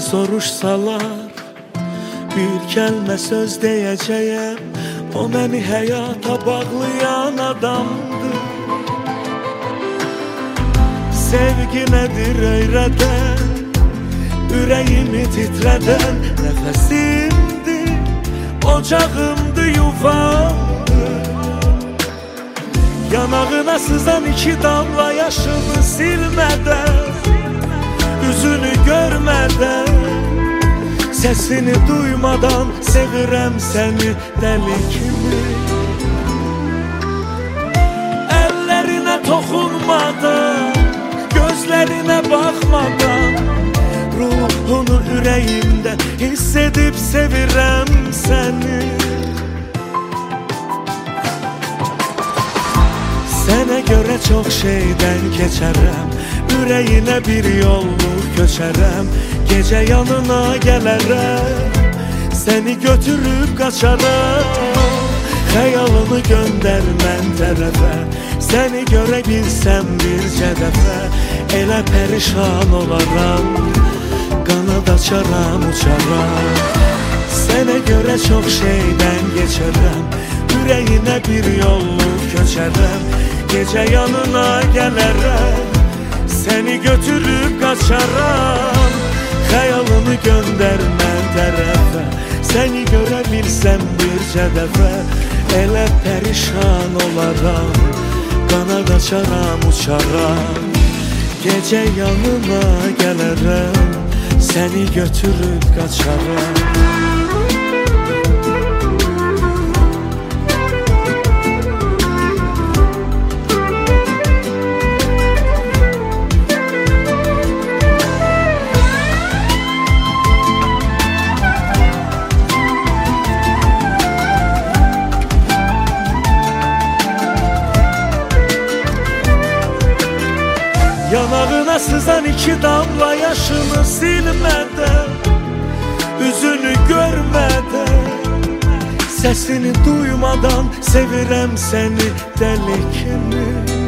soruşsalar bir kəlmə söz deyəcəyəm. O məni həyata bağlayan adamdır. Sevgi nədir öyrədən, ürəyimi titrədən nəfəsimdir, ocağımdır, yuvamdır. Yanağına sızan iki damla yaşımı silmədən, üzünü görmədən, sesini duymadan sevirəm səni dəli kimi. Əllərinə toxunmadan, gözlərinə baxmadan, ruhunu ürəyimdə hiss edib sevirəm səni. Sənə görə çox şeydən keçərəm, ürəyinə bir yolluk köçərəm. Gecə yanına gələrəm, səni götürüb qaçaram. Xəyalını göndər mən tərəfə, səni görə bilsəm bircə dəfə. Elə pərişan olaram, qanad açaram, uçaram. Sənə görə çox şeydən geçərəm, ürəyinə bir yolluk köçərəm. Gecə yanına gələrəm, səni götürüb qaçaram. Xəyalını göndər mən tərəfə, səni görə bilsəm bircə dəfə. Elə pərişan olaram, qanad açaram, uçaram. Gecə yanına gələrəm, səni götürüb qaçaram. Yanağına sızan iki damla yaşını silmədən, üzünü görmədən, sesini duymadan sevirəm səni dəli kimi.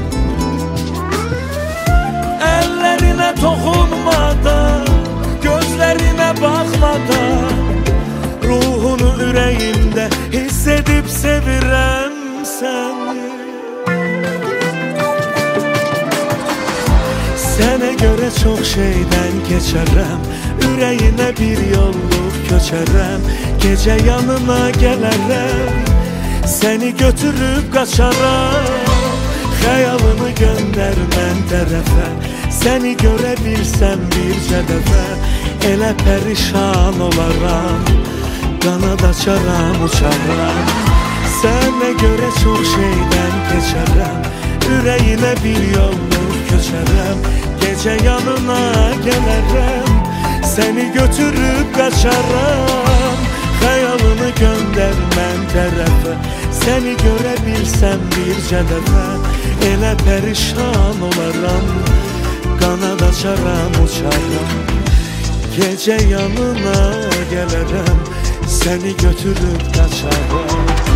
Əllərinə toxunmadan, gözlərinə baxmadan, ruhunu ürəyimdə hiss edib sevirəm səni. Sənə görə çox şeydən keçərəm, ürəyinə bir yolluk köçərəm. Gecə yanına gələrəm, səni götürüb qaçaram. Xəyalını göndər mən tərəfə, səni görə bilsəm bircə dəfə. Elə pərişan olaram, qanad açaram, uçaram. Sənə görə çox şeydən keçərəm, ürəyinə bir yolluk köçərəm. Gecə yanına gələrəm, səni götürüb qaçaram. Xəyalını göndər mən tərəfə, səni görə bilsəm bircə dəfə. Elə pərişan olaram, qanad açaram, uçaram. Gecə yanına gələrəm, səni götürüb qaçaram.